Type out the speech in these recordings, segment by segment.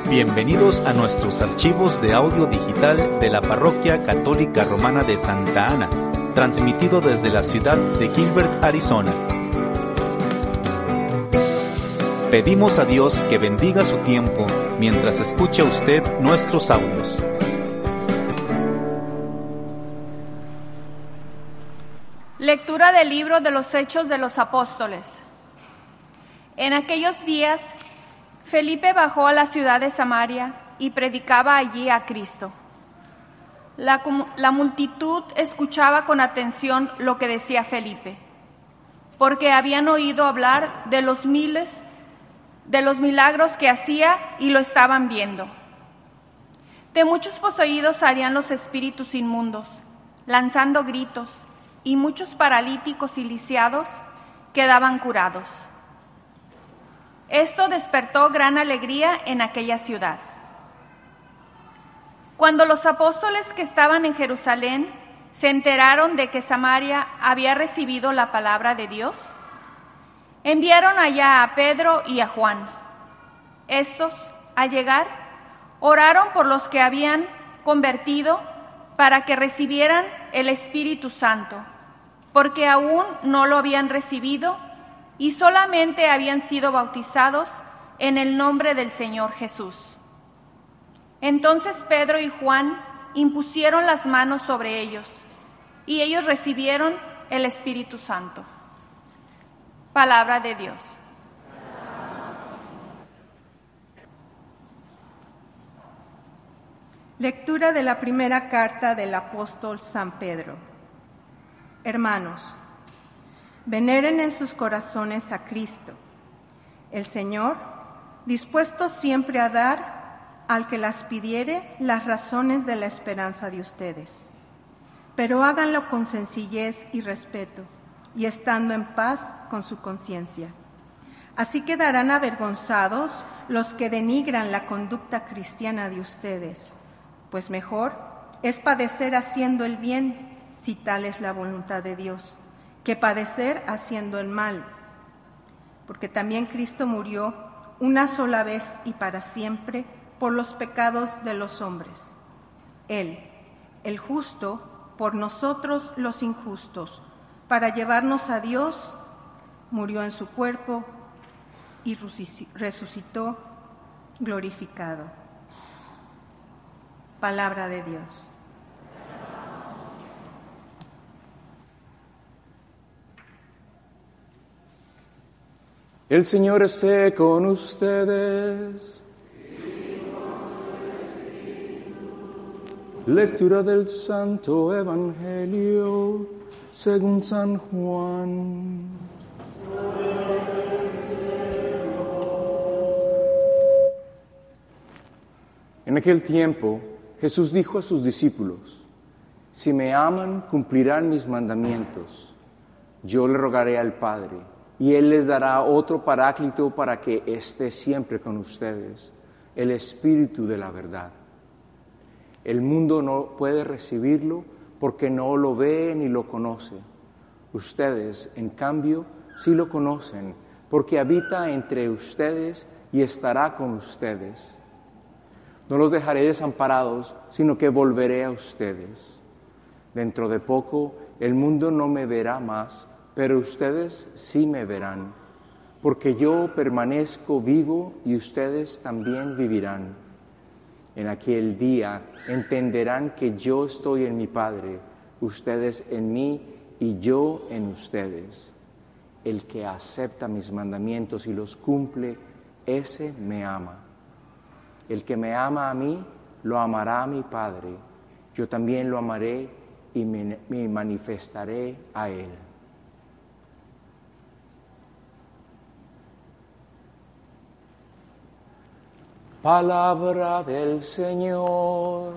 Bienvenidos a nuestros archivos de audio digital de la Parroquia Católica Romana de Santa Ana, transmitido desde la ciudad de Gilbert, Arizona. Pedimos a Dios que bendiga su tiempo mientras escucha usted nuestros audios. Lectura del libro de los Hechos de los Apóstoles. En aquellos días, Felipe bajó a la ciudad de Samaria y predicaba allí a Cristo. La multitud escuchaba con atención lo que decía Felipe, porque habían oído hablar de los milagros que hacía y lo estaban viendo. De muchos poseídos salían los espíritus inmundos, lanzando gritos, y muchos paralíticos y lisiados quedaban curados. Esto despertó gran alegría en aquella ciudad. Cuando los apóstoles que estaban en Jerusalén se enteraron de que Samaria había recibido la palabra de Dios, enviaron allá a Pedro y a Juan. Estos, al llegar, oraron por los que habían convertido para que recibieran el Espíritu Santo, porque aún no lo habían recibido y solamente habían sido bautizados en el nombre del Señor Jesús. Entonces Pedro y Juan impusieron las manos sobre ellos, y ellos recibieron el Espíritu Santo. Palabra de Dios. Lectura de la primera carta del apóstol San Pedro. Hermanos, veneren en sus corazones a Cristo, el Señor, dispuesto siempre a dar al que las pidiere las razones de la esperanza de ustedes. Pero háganlo con sencillez y respeto, y estando en paz con su conciencia. Así quedarán avergonzados los que denigran la conducta cristiana de ustedes, pues mejor es padecer haciendo el bien, si tal es la voluntad de Dios, que padecer haciendo el mal. Porque también Cristo murió una sola vez y para siempre por los pecados de los hombres. Él, el justo, por nosotros los injustos, para llevarnos a Dios, murió en su cuerpo y resucitó glorificado. Palabra de Dios. El Señor esté con ustedes. Lectura del Santo Evangelio según San Juan. En aquel tiempo, Jesús dijo a sus discípulos: si me aman, cumplirán mis mandamientos. Yo le rogaré al Padre, y Él les dará otro Paráclito para que esté siempre con ustedes, el Espíritu de la verdad. El mundo no puede recibirlo porque no lo ve ni lo conoce. Ustedes, en cambio, sí lo conocen, porque habita entre ustedes y estará con ustedes. No los dejaré desamparados, sino que volveré a ustedes. Dentro de poco, el mundo no me verá más, pero ustedes sí me verán, porque yo permanezco vivo y ustedes también vivirán. En aquel día entenderán que yo estoy en mi Padre, ustedes en mí y yo en ustedes. El que acepta mis mandamientos y los cumple, ese me ama. El que me ama a mí, lo amará a mi Padre. Yo también lo amaré y me manifestaré a él. Palabra del Señor.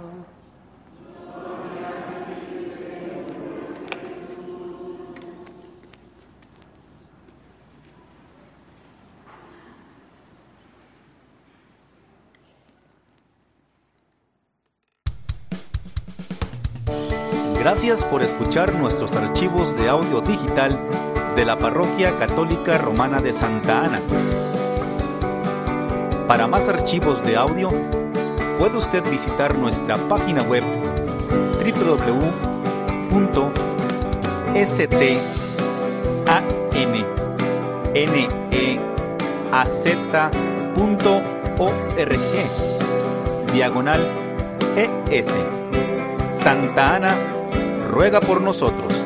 Gracias por escuchar nuestros archivos de audio digital de la Parroquia Católica Romana de Santa Ana. Para más archivos de audio, puede usted visitar nuestra página web www.stanneaz.org/ES. Santa Ana ruega por nosotros.